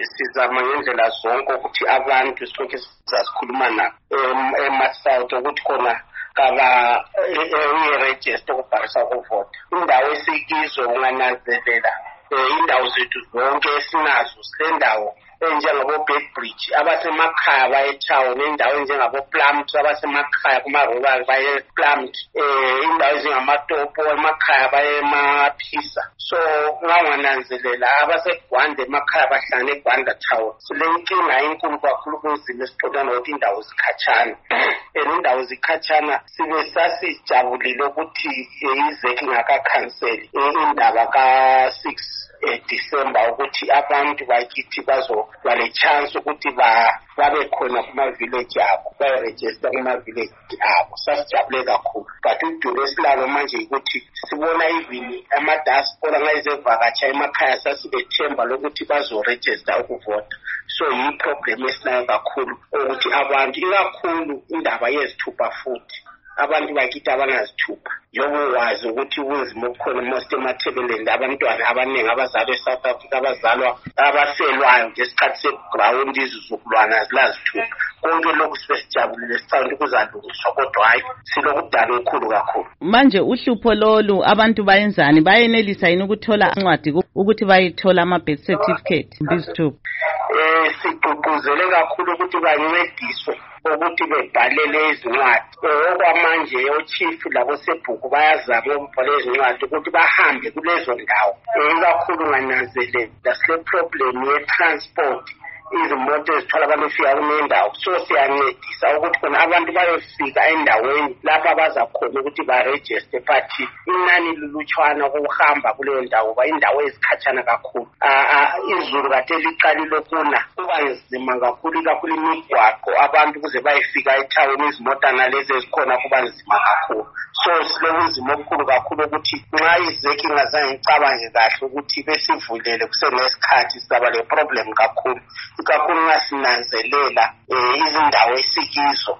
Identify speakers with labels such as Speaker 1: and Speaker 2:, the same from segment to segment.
Speaker 1: sizama ngendlela zonke ukuthi abantu sonke sizazikhuluma nabo eMatsouth ukuthi khona uyi-register ukubhalisa ukuvota. Indawo esikizo ungananzelela indawo zethu zonke esinazo silendawo enjengabo-Bedbridge abasemakhaya baye-town, indawo enjengabo-Plumpton abasemakhaya kuma-rural baye-Plumpton, indawo ezingamatopo emakhaya baye-Maphisa. So ungananzelela abaseGwanda emakhaya bahlala eGwanda town. Silenkinga enkulu kakhulu kunzima esiqondana nokuthi indawo zikhatshana. Indawo zikhatshana sibe sasijabulile ukuthi izeki ingakakhanseli indaba ka-6 December ukuthi abantu bakithi bazoba le chance ukuthi babe khona kuma-village abo, bayi-register kuma-village abo. Sasijabule kakhulu. But udulo esilalo manje ukuthi sibona even ama-diaspora ngayizevakatsha emakhaya sasibethemba lokuthi bazo-register ukuvota. So yi-problem esinayo kakhulu ukuthi abantu ikakhulu indaba yezithupha futhi abantu bakithi abanazithupha. Njengoba wazi ukuthi ubunzima obukhona most emathebeleni abantwana abaningi abazalwa eSouth Africa abazalwa abaselwayo ngesikhathi se-ground izizukulwana zilazithupha. Konke lokhu sibesijabulile sicabanga kuzalungiswa kodwa hayi silokudala okukhulu kakhulu.
Speaker 2: Manje uhlupho lolu abantu bayenzani? Bayenelisa yini ukuthola incwadi ukuthi bayithola ama-birth certificate bizithupha?
Speaker 1: Sigqugquzele kakhulu ukuthi bancediswe ukuthi bebhalele izincwadi. Okwamanje ochief labosebhuku bayazama ukubhala izincwadi ukuthi bahambe kulezo ndawo. Ikakhulu ngananzelela sile problem ye-transport, izimoto ezithwala abantu befika kunendawo. So siyancedisa ukuthi khona abantu bayofika endaweni lapho abazakhona ukuthi barejiste, but inani lulutshwana ukuhamba kuleyo ndawo ngoba indawo ezikhatshana kakhulu. Izulu kade liqalile ukuna kuba nzima kakhulu, ikakhulu imigwaqo abantu ukuze bayefika ethawuni izimota nalezi ezikhona kuba nzima kakhulu. So silobunzima obukhulu kakhulu ukuthi nxa izeki ingazange icabange kahle ukuthi besivulele kusenesikhathi sizaba le problem kakhulu. Ikakhulu ngasinanzelela izindawo esikizo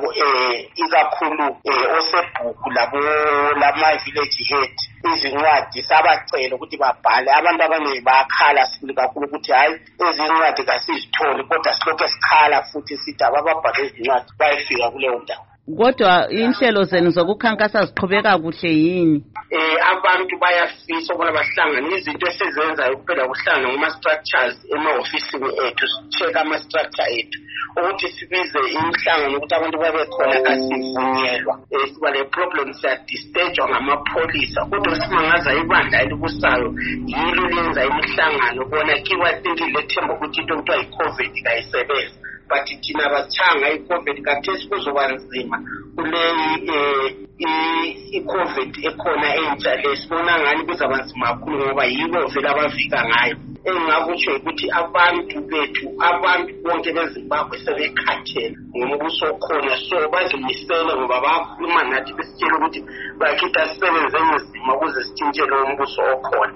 Speaker 1: ikakhulu osebhuku lama-village head izincwadi sabacela ukuthi babhale. Abantu abaningi bayakhala sifuni kakhulu ukuthi hayi ezincwadi kasizitholi kodwa silokhu esikhala futhi sithi abababhale izincwadi bayefika kuleyo ndawo.
Speaker 2: Kodwa inhlelo zenu zokukhankasa ziqhubeka kuhle yini?
Speaker 1: Abantu bayafisa ukubona bahlangana izinto esizenzayo kuphela kuhlangana ngama-structures ema-ofisini ethu, si-check ama-structure ethu ukuthi sibize imihlangano ukuthi abantu babe khona asivunyelwa. Siba le problem siyadistejwa ngamapholisa kodwa simangaza ibandla elibusayo yilo lenza imihlangano bona kiwa think lethemba ukuthi into kuthiwa yi-COVID kayisebenzi. But thina bathanga i-COVID kathesi kuzoba nzima kuleyi i-COVID ekhona entsha le sibona ngani kuzaba nzima kakhulu ngoba yibo vele abafika ngayo. Engingakutsho ukuthi abantu bethu, abantu bonke beZimbabwe sebekhathele ngombuso okhona, so bazimisele ngoba bakhuluma nathi besitshela ukuthi bakithi asisebenze nzima ukuze sitshintshe lo mbuso okhona.